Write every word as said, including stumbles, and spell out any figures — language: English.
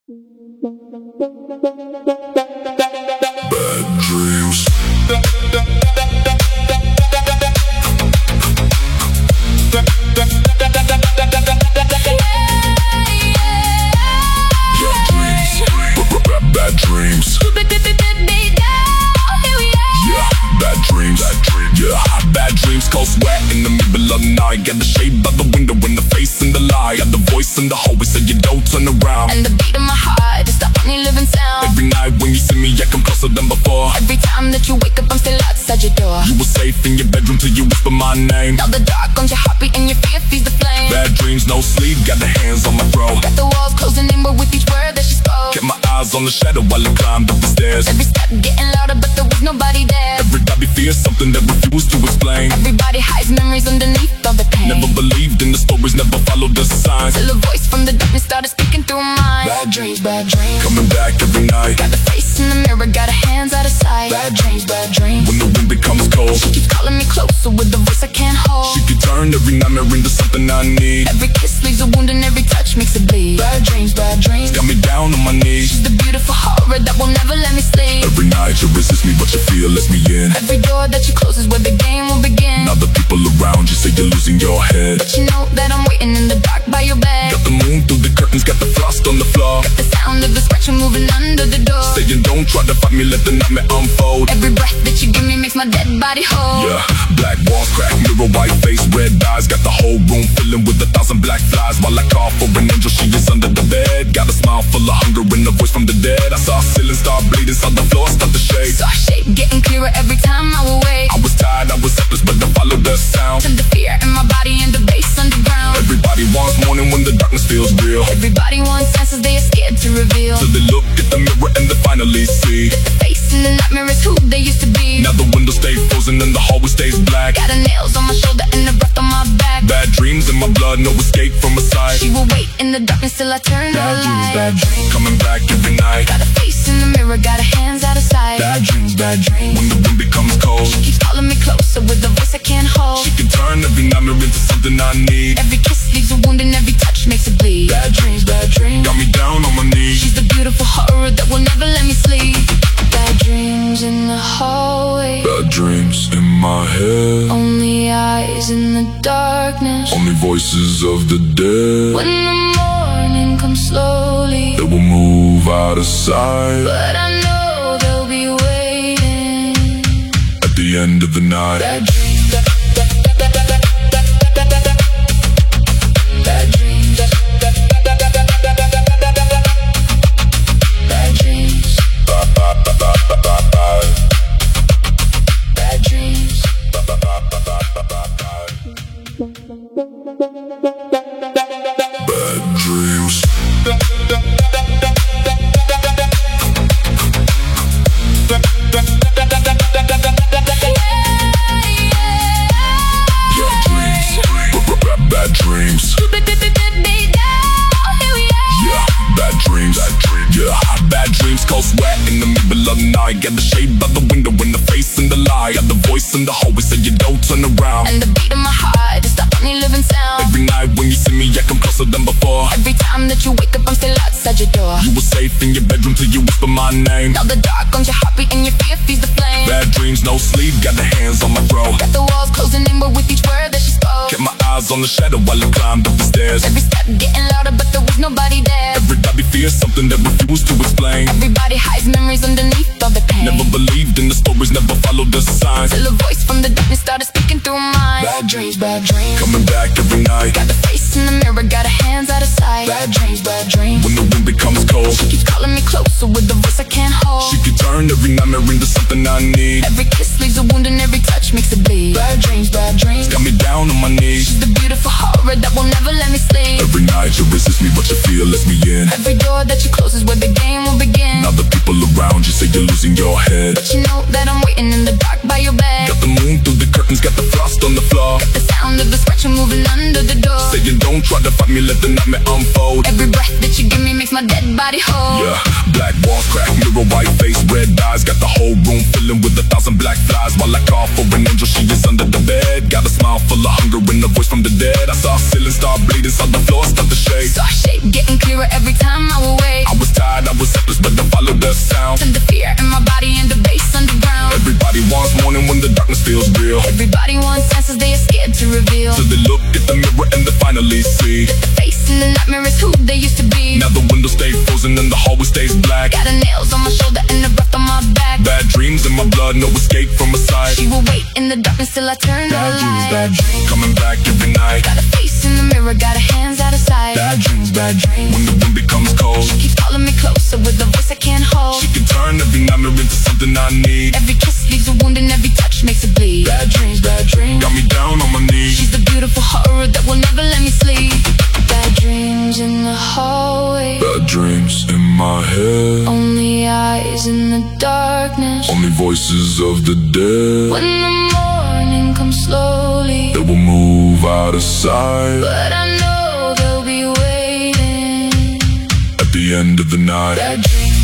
dreams. Bad dreams. Yeah, bad dreams. Bad dreams. Yeah, bad dreams. Cold sweat in the middle of the night. Got the shade by the window in the face in the light. Got the voice in the hallway said you don't turn around. And the beat of my heart is the only living sound. Every night when you see me, I come closer than before. Every time that you wake up, I'm still outside your door. You were safe in your bedroom till you whisper my name. Now the dark owns your heartbeat and your fear feeds the flame. Bad dreams, no sleep, got the hands on my throat. Got the walls closing in, but with each word that she spoke, Kept my eyes on the shadow while I climbed up the stairs. every step getting louder, but there was nobody there. Everybody fears something that refused to explain. Everybody hides memories underneath all the pain. Never believed in the stories, never followed the signs. Till a voice from the darkness started speaking through mine. Bad dreams, bad dreams. Coming back every night. Got the face in the mirror, got her hands out of sight. Bad dreams, bad dreams. When the wind becomes cold, She keeps calling me closer with the voice I can't hold. she can turn every nightmare into something I need. Every kiss leaves a wound and every touch makes it bleed. Bad dreams, bad dreams. Got me down on my knees. She's the beautiful horror that will never let me sleep. Every night you resist me, but you feel lets me in. Every door that you close is where the game will begin. Now the people around you say you're losing your head. But you know that I'm waiting in the dark by your bed. Got the moon through the curtains, got the frost on the floor. The sound of the scratching moving under the door. Saying don't try to fight me, let the nightmare unfold. Every breath that you give me makes my dead body whole. Yeah, black walls crack, mirror, white face, red eyes. Got the whole room filling with a thousand black flies. While I call for an angel, she is under the bed. Got a smile full of hunger and a voice from the dead. I saw a ceiling start bleeding, saw the floor start to shake. Saw a shape getting clearer every time I would wake. I was tired, I was helpless, but I followed the sound. To the fear in my body and the bass underground. Everybody wants morning when the darkness feels real. Everybody wants answers they are scared to reveal. So they look at the mirror and they finally see The face in the nightmare is who they used to be. now the windows stay frozen and the hallway stays black. Got her nails on my shoulder and a breath on my back. Bad dreams in my blood, no escape from her sight. She will wait in the darkness till I turn the light. bad dreams, coming back every night. Got her face in the mirror, got her hands out of sight. Bad dreams, bad dreams, when the wind becomes cold. Keeps calling me closer with a voice I can't hold. She can turn every nightmare into something I need. Every kiss leaves a wound and every touch makes it bleed. Bad dreams, bad dreams, got me down on my knees. She's the beautiful horror that will never let me sleep. Bad dreams in the hallway, Bad dreams in my head, only eyes in the darkness. only voices of the dead. When the morning comes slowly, They will move out of sight but I know they'll be waiting. at the end of the night. Bad dreams, bad dreams, bad dreams, bad dreams. Bad dreams. Bad dreams. Yeah, bad dreams. Yeah, bad dreams. Cold sweat in the middle of the night. Got the shade by the window in the face in the light. Got the voice in the hallway said you don't turn around. And the beat of my heart is the only living sound. Every night when you see me, I come closer than before. Every time that you wake up, I'm still outside your door. You were safe in your bedroom till you whisper my name. Now the dark owns your heartbeat and your fear feeds the flame. Bad dreams, no sleep, got the hands on my throat. Got the walls closing in, but with each word that she spoke, Kept my eyes on the shadow while I climbed up the stairs. every step getting louder, but there was nobody there. Everybody fears something that refused to explain. Everybody hides memories underneath all the pain. Never believed in the stories, never followed the signs. Till a voice from the darkness started speaking through mine. Bad dreams, bad dreams, coming back every night. Got the face in the mirror, got her hands out of sight. Bad dreams, bad dreams. When the wind becomes cold, She keeps calling me closer with the voice I can't hold. she can turn every nightmare into something I need. Every kiss leaves a wound and every touch makes it bleed. Bad dreams, bad dreams. Got me down on my knees. She's the beautiful horror that will never let me sleep. Every night you resist me, but you feel lets me in. Every door that you close is where the game will begin. Now the people around you say you're losing your head. But you know that I'm waiting in the dark by your bed. Got the moon through the curtains, got the frost on the floor. The sound of the scratching moving under the door. Saying don't try to fight me, let the nightmare unfold. Every breath that you give me makes my dead body whole. Yeah, black walls crack, mirror, white face, red eyes. Got the whole room filling with a thousand black flies. While I call for an angel, she is under the bed. Got a smile full of hunger and a voice from the dead. I saw a ceiling start bleeding, saw the floor start to shake. Saw a shape getting clearer every time I would wake. I was tired, hallway stays black. Got her nails on my shoulder and a breath on my back. Bad dreams in my blood, no escape from her side. She will wait in the darkness till I turn the Bad dreams, light. bad dreams, coming back every night. Got a face in the mirror, got her hands out of sight. Bad dreams, bad dreams, when the wind becomes cold. She keeps calling me closer with a voice I can't hold. She can turn every nightmare into something I need. Every kiss leaves a wound and every touch makes it bleed. Bad dreams, bad dreams, got me down on my knees. She's the beautiful horror that will never let me sleep. Bad dreams in the hallway. Bad dreams in my head. Only eyes in the darkness. Only voices of the dead. When the morning comes slowly, they will move out of sight. but I know they'll be waiting At the end of the night. Bad dreams.